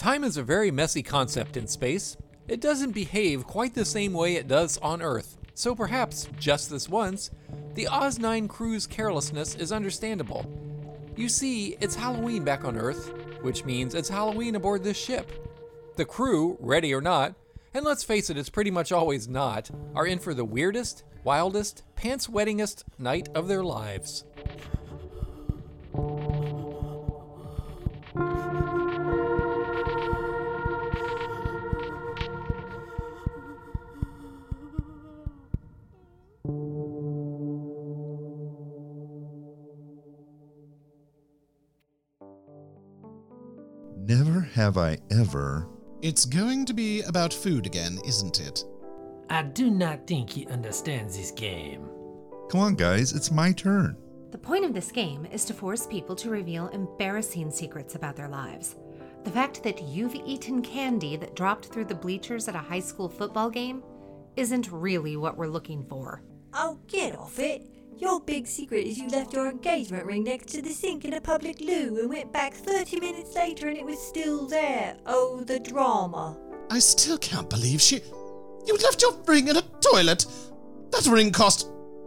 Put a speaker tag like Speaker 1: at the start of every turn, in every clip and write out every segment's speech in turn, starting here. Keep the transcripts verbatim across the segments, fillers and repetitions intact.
Speaker 1: Time is a very messy concept in space. It doesn't behave quite the same way it does on Earth, so perhaps, just this once, the Oz nine crew's carelessness is understandable. You see, it's Halloween back on Earth, which means it's Halloween aboard this ship. The crew, ready or not, and let's face it, it's pretty much always not, are in for the weirdest, wildest, pants-wettingest night of their lives.
Speaker 2: Never have I ever...
Speaker 3: It's going to be about food again, isn't it?
Speaker 4: I do not think he understands this game.
Speaker 2: Come on, guys, it's my turn.
Speaker 5: The point of this game is to force people to reveal embarrassing secrets about their lives. The fact that you've eaten candy that dropped through the bleachers at a high school football game isn't really what we're looking for.
Speaker 6: Oh, get off it. Your big secret is you left your engagement ring next to the sink in a public loo and went back thirty minutes later and it was still there. Oh, the drama.
Speaker 3: I still can't believe she... You left your ring in a toilet? That ring cost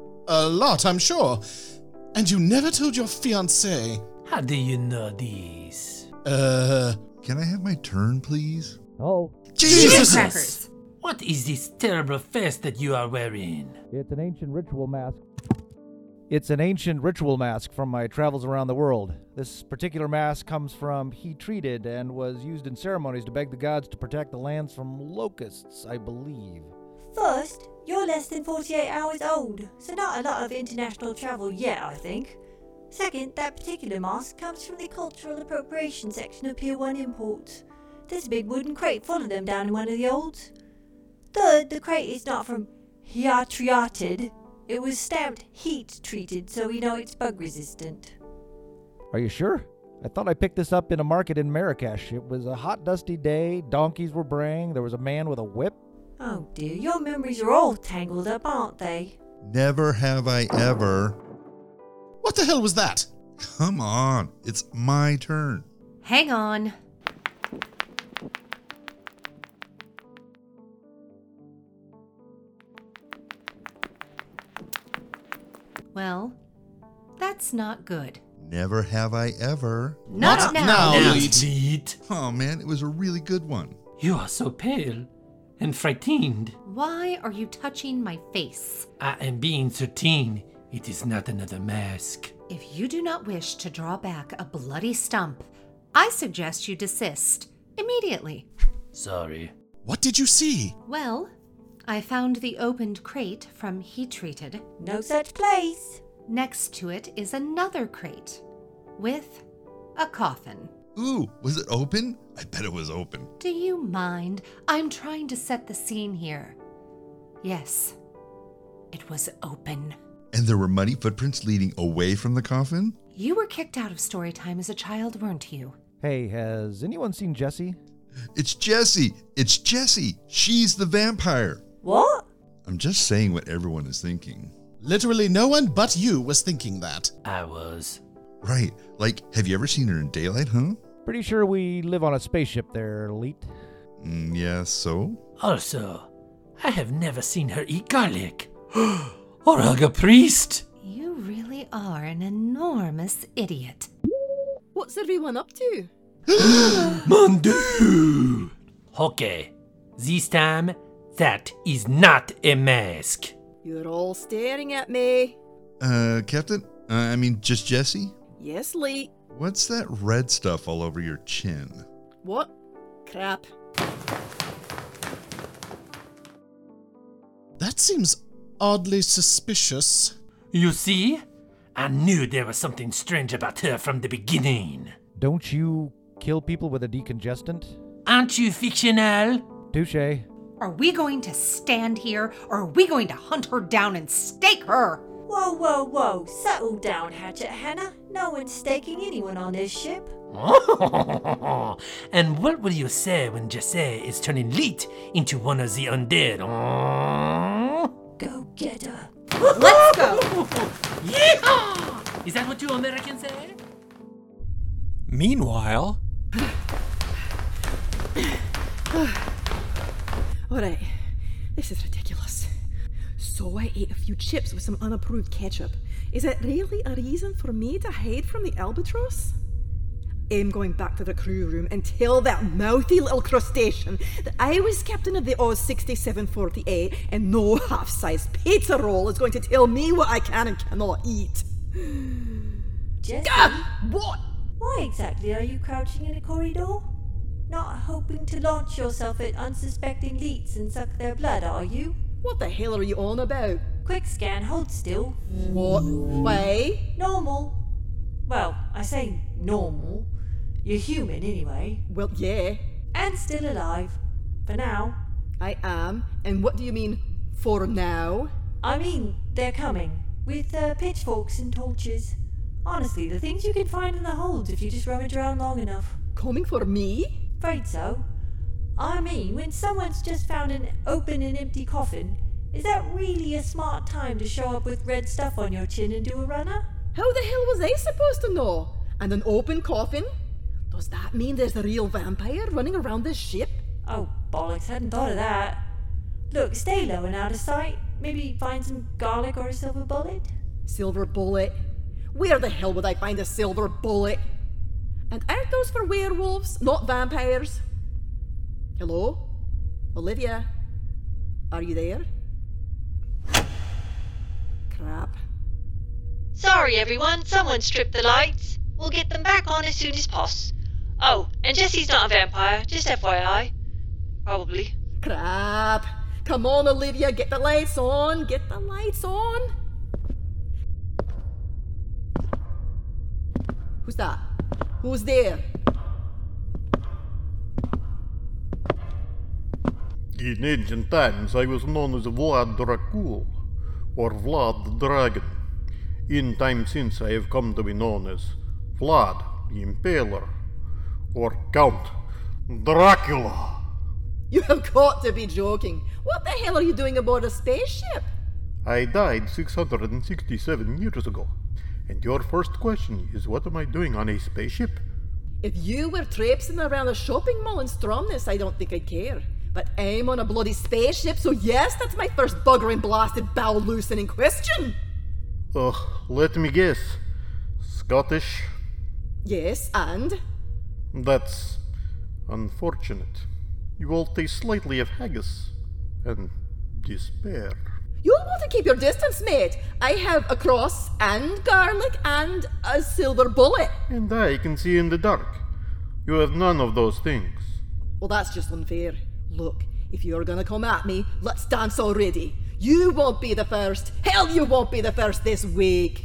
Speaker 3: a lot, I'm sure. And you never told your fiancé.
Speaker 4: How do you know this?
Speaker 3: Uh...
Speaker 2: Can I have my turn, please?
Speaker 7: Oh.
Speaker 5: Jesus! Crackers.
Speaker 4: What is this terrible face that you are wearing?
Speaker 7: It's an ancient ritual mask. It's an ancient ritual mask from my travels around the world. This particular mask comes from heat treated and was used in ceremonies to beg the gods to protect the lands from locusts, I believe.
Speaker 6: First, you're less than forty-eight hours old, so not a lot of international travel yet, I think. Second, that particular mask comes from the cultural appropriation section of Pier one Imports. There's a big wooden crate full of them down in one of the olds. Third, the crate is not from heat-treated. It was stamped heat-treated, so we know it's bug-resistant.
Speaker 7: Are you sure? I thought I picked this up in a market in Marrakesh. It was a hot, dusty day, donkeys were braying, there was a man with a whip.
Speaker 6: Oh dear, your memories are all tangled up, aren't they?
Speaker 2: Never have I ever...
Speaker 3: What the hell was that?
Speaker 2: Come on, it's my turn.
Speaker 5: Hang on. Well, that's not good.
Speaker 2: Never have I ever...
Speaker 5: Not
Speaker 3: Not
Speaker 5: now.
Speaker 3: now.
Speaker 4: Now,
Speaker 3: Leet.
Speaker 4: Leet.
Speaker 2: Oh man, it was a really good one.
Speaker 4: You are so pale and frightened.
Speaker 5: Why are you touching my face?
Speaker 4: I am being certain it is not another mask.
Speaker 5: If you do not wish to draw back a bloody stump, I suggest you desist immediately.
Speaker 4: Sorry.
Speaker 3: What did you see?
Speaker 5: Well, I found the opened crate from Heat Treated.
Speaker 6: No such place.
Speaker 5: Next to it is another crate with a coffin.
Speaker 2: Ooh, was it open? I bet it was open.
Speaker 5: Do you mind? I'm trying to set the scene here. Yes, it was open.
Speaker 2: And there were muddy footprints leading away from the coffin?
Speaker 5: You were kicked out of story time as a child, weren't you?
Speaker 7: Hey, has anyone seen Jessie?
Speaker 2: It's Jessie! It's Jessie! She's the vampire!
Speaker 6: What?
Speaker 2: I'm just saying what everyone is thinking.
Speaker 3: Literally no one but you was thinking that.
Speaker 4: I was.
Speaker 2: Right, like, have you ever seen her in daylight, huh?
Speaker 7: Pretty sure we live on a spaceship there, Leet.
Speaker 2: Mm, yeah, so?
Speaker 4: Also, I have never seen her eat garlic. Or hug a priest.
Speaker 5: You really are an enormous idiot.
Speaker 8: What's everyone up to?
Speaker 4: Mon Dieu! Okay, this time, that is not a mask.
Speaker 8: You're all staring at me.
Speaker 2: Uh, Captain? Uh, I mean, just Jessie?
Speaker 8: Yes, Lee.
Speaker 2: What's that red stuff all over your chin?
Speaker 8: What? Crap.
Speaker 3: That seems oddly suspicious.
Speaker 4: You see? I knew there was something strange about her from the beginning.
Speaker 7: Don't you kill people with a decongestant?
Speaker 4: Aren't you fictional?
Speaker 7: Touche.
Speaker 5: Are we going to stand here, or are we going to hunt her down and stake her?
Speaker 6: Whoa, whoa, whoa. Settle down, Hatchet Hannah. No one's staking anyone on this ship.
Speaker 4: And what will you say when Jessie is turning Leet into one of the undead?
Speaker 6: Go get her.
Speaker 5: Let's go!
Speaker 4: Yeehaw! Is that what you Americans say?
Speaker 1: Meanwhile...
Speaker 8: Alright, this is ridiculous. So I ate a few chips with some unapproved ketchup. Is it really a reason for me to hide from the albatross? I'm going back to the crew room and tell that mouthy little crustacean that I was captain of the Oz sixty-seven forty-eight and no half-sized pizza roll is going to tell me what I can and cannot eat.
Speaker 6: Jessie,
Speaker 8: Ah, what?
Speaker 6: why exactly are you crouching in a corridor? Not hoping to launch yourself at unsuspecting leets and suck their blood, are you?
Speaker 8: What the hell are you on about?
Speaker 6: Quick scan, hold still.
Speaker 8: What? Why?
Speaker 6: Normal. Well, I say normal. You're human anyway.
Speaker 8: Well, yeah,
Speaker 6: And still alive. For now.
Speaker 8: I am. And what do you mean, for now?
Speaker 6: I mean, they're coming. With uh, pitchforks and torches. Honestly, the things you can find in the holds if you just rummage around long enough.
Speaker 8: Coming for me?
Speaker 6: Afraid so. I mean, when someone's just found an open and empty coffin, is that really a smart time to show up with red stuff on your chin and do a runner?
Speaker 8: How the hell was I supposed to know? And an open coffin? Does that mean there's a real vampire running around this ship?
Speaker 6: Oh, bollocks, hadn't thought of that. Look, stay low and out of sight. Maybe find some garlic or a silver bullet.
Speaker 8: Silver bullet? Where the hell would I find a silver bullet? And aren't those for werewolves, not vampires? Hello? Olivia? Are you there? Crap.
Speaker 9: Sorry everyone, someone stripped the lights. We'll get them back on as soon as poss. Oh, and Jessie's not a vampire, just F Y I. Probably.
Speaker 8: Crap. Come on, Olivia, get the lights on. Get the lights on. Who's that? Who's there?
Speaker 10: In ancient times, I was known as Vlad Dracul, or Vlad the Dragon. In time since, I have come to be known as Vlad the Impaler, or Count Dracula.
Speaker 8: You have got to be joking. What the hell are you doing aboard a spaceship?
Speaker 10: I died six hundred sixty-seven years ago, and your first question is what am I doing on a spaceship?
Speaker 8: If you were traipsing around a shopping mall in Stromness, I don't think I'd care. But I'm on a bloody spaceship, so yes, that's my first buggering blasted bowel loosening question.
Speaker 10: Ugh, let me guess. Scottish?
Speaker 8: Yes, and?
Speaker 10: That's unfortunate. You all taste slightly of haggis and despair.
Speaker 8: You'll want to keep your distance, mate. I have a cross and garlic and a silver bullet.
Speaker 10: And I can see in the dark. You have none of those things.
Speaker 8: Well, that's just unfair. Look, if you're gonna come at me, let's dance already. You won't be the first. Hell, you won't be the first this week.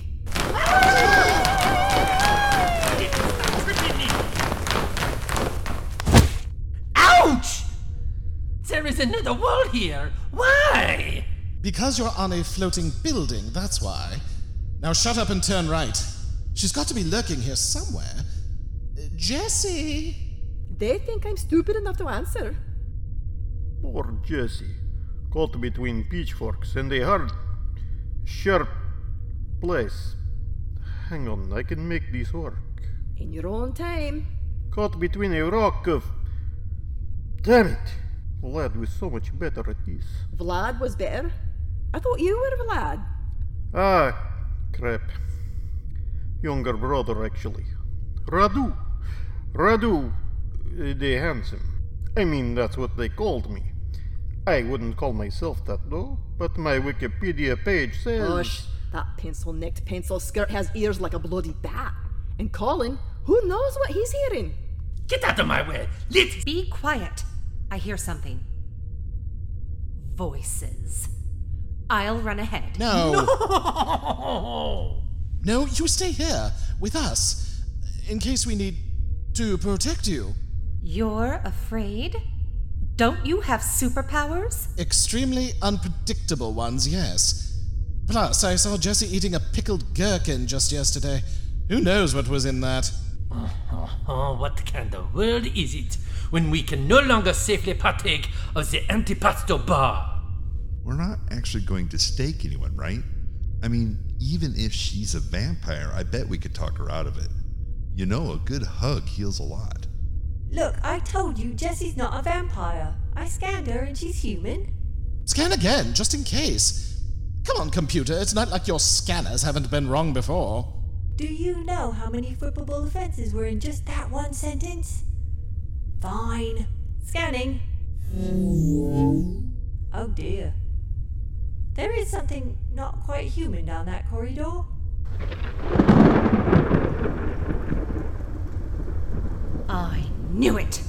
Speaker 4: Ouch! There is another wall here. Why?
Speaker 3: Because you're on a floating building, that's why. Now shut up and turn right. She's got to be lurking here somewhere. Uh, Jessie!
Speaker 8: They think I'm stupid enough to answer.
Speaker 10: Poor Jessie, caught between pitchforks and a hard, sharp place. Hang on, I can make this work.
Speaker 8: In your own time.
Speaker 10: Caught between a rock of... Damn it! Vlad was so much better at this.
Speaker 8: Vlad was better? I thought you were Vlad.
Speaker 10: Ah, crap. Younger brother, actually. Radu. Radu, uh, the handsome. I mean, that's what they called me. I wouldn't call myself that, though, but my Wikipedia page says...
Speaker 8: Gosh, that pencil-necked pencil skirt has ears like a bloody bat. And Colin, who knows what he's hearing?
Speaker 4: Get out of my way. Let...
Speaker 5: Be quiet. I hear something. Voices. I'll run ahead.
Speaker 3: No!
Speaker 4: No!
Speaker 3: No, you stay here with us in case we need to protect you.
Speaker 5: You're afraid? Don't you have superpowers?
Speaker 3: Extremely unpredictable ones, yes. Plus, I saw Jessie eating a pickled gherkin just yesterday. Who knows what was in that?
Speaker 4: Oh, oh, what kind of world is it when we can no longer safely partake of the antipasto bar?
Speaker 2: We're not actually going to stake anyone, right? I mean, even if she's a vampire, I bet we could talk her out of it. You know, a good hug heals a lot.
Speaker 6: Look, I told you Jessie's not a vampire. I scanned her and she's human.
Speaker 3: Scan again, just in case. Come on, computer, it's not like your scanners haven't been wrong before.
Speaker 6: Do you know how many flippable offenses were in just that one sentence? Fine. Scanning. Oh dear. There is something not quite human down that corridor.
Speaker 5: I knew it!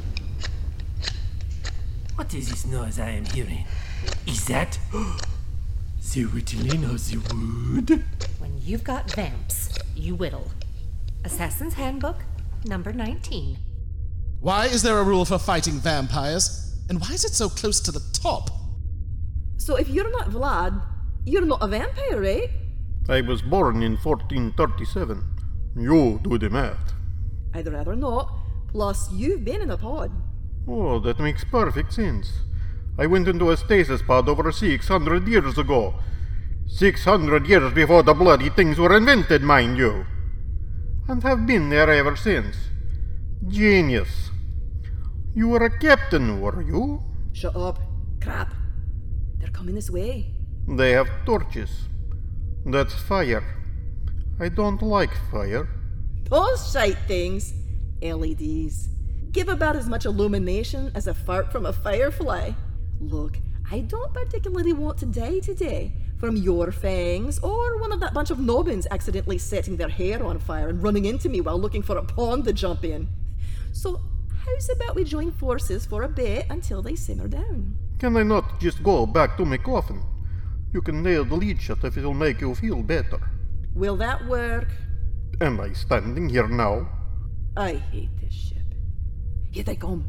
Speaker 4: What is this noise I am hearing? Is that the whittling of the wood?
Speaker 5: When you've got vamps, you whittle. Assassin's Handbook, number nineteen.
Speaker 3: Why is there a rule for fighting vampires? And why is it so close to the top?
Speaker 8: So if you're not Vlad, you're not a vampire, right?
Speaker 10: I was born in fourteen thirty-seven. You do the math.
Speaker 8: I'd rather not. Plus, you've been in a pod.
Speaker 10: Oh, that makes perfect sense. I went into a stasis pod over six hundred years ago. six hundred years before the bloody things were invented, mind you. And have been there ever since. Genius. You were a captain, were you?
Speaker 8: Shut up. Crap. They're coming this way.
Speaker 10: They have torches. That's fire. I don't like fire.
Speaker 8: Those shite things. L E Ds. Give about as much illumination as a fart from a firefly. Look, I don't particularly want to die today from your fangs or one of that bunch of nobbins accidentally setting their hair on fire and running into me while looking for a pond to jump in. So, how's about we join forces for a bit until they simmer down?
Speaker 10: Can I not just go back to my coffin? You can nail the lid shut if it'll make you feel better.
Speaker 8: Will that work?
Speaker 10: Am I standing here now?
Speaker 8: I hate this ship. Here they come.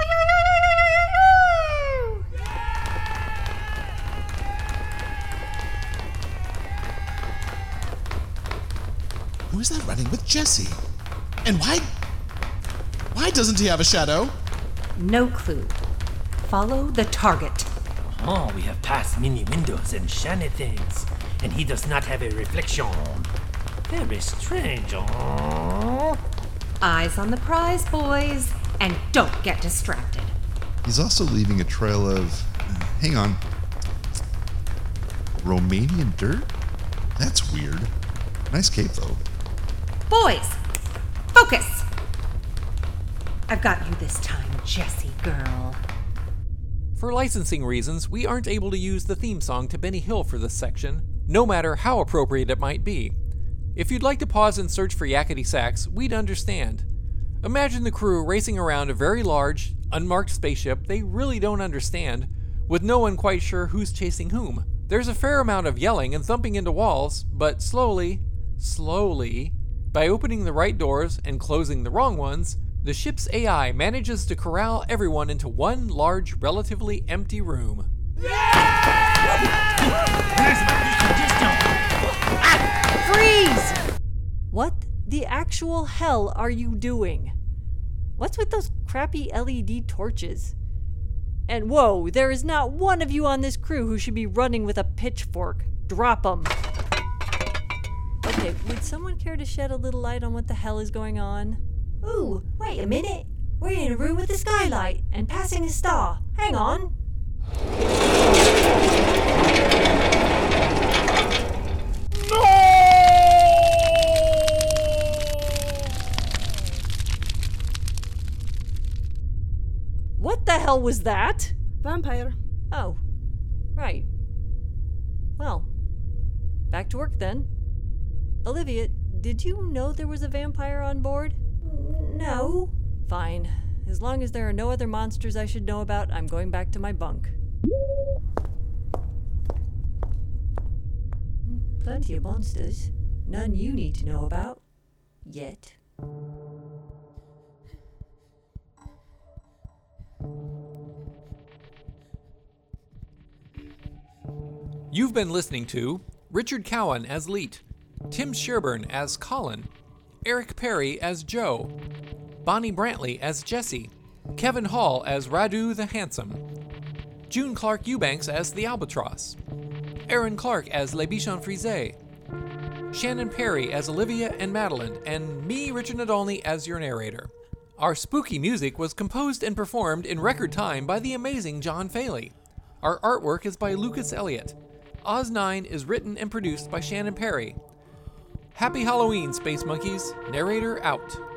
Speaker 3: Who is that running with Jessie? And why... Why doesn't he have a shadow?
Speaker 5: No clue. Follow the target.
Speaker 4: Oh, we have passed many windows and shiny things, and he does not have a reflection. Very strange, oh.
Speaker 5: Eyes on the prize, boys, and don't get distracted.
Speaker 2: He's also leaving a trail of... Hang on. Romanian dirt? That's weird. Nice cape, though.
Speaker 5: Boys, focus! I've got you this time, Jessie girl.
Speaker 1: For licensing reasons, we aren't able to use the theme song to Benny Hill for this section, no matter how appropriate it might be. If you'd like to pause and search for Yakety Sax, we'd understand. Imagine the crew racing around a very large, unmarked spaceship they really don't understand, with no one quite sure who's chasing whom. There's a fair amount of yelling and thumping into walls, but slowly, slowly, by opening the right doors and closing the wrong ones, the ship's A I manages to corral everyone into one large, relatively empty room.
Speaker 6: Freeze! What the actual hell are you doing? What's with those crappy L E D torches? And whoa, there is not one of you on this crew who should be running with a pitchfork. Drop 'em. Okay, would someone care to shed a little light on what the hell is going on? Ooh, wait a minute. We're in a room with a skylight and passing a star. Hang on. What the hell was that?
Speaker 8: Vampire.
Speaker 6: Oh, right. Well, back to work then. Olivia, did you know there was a vampire on board? No. Fine. As long as there are no other monsters I should know about, I'm going back to my bunk. Plenty of monsters. None you need to know about. Yet.
Speaker 1: You've been listening to Richard Cowan as Leet, Tim Sherburne as Colin, Eric Perry as Joe, Bonnie Brantley as Jessie, Kevin Hall as Radu the Handsome, June Clark Eubanks as the Albatross, Aaron Clark as Le Bichon Frise, Shannon Perry as Olivia and Madeline, and me, Richard Nadolny, as your narrator. Our spooky music was composed and performed in record time by the amazing John Faley. Our artwork is by Lucas Elliott. Oz nine is written and produced by Shannon Perry. Happy Halloween, Space Monkeys. Narrator out.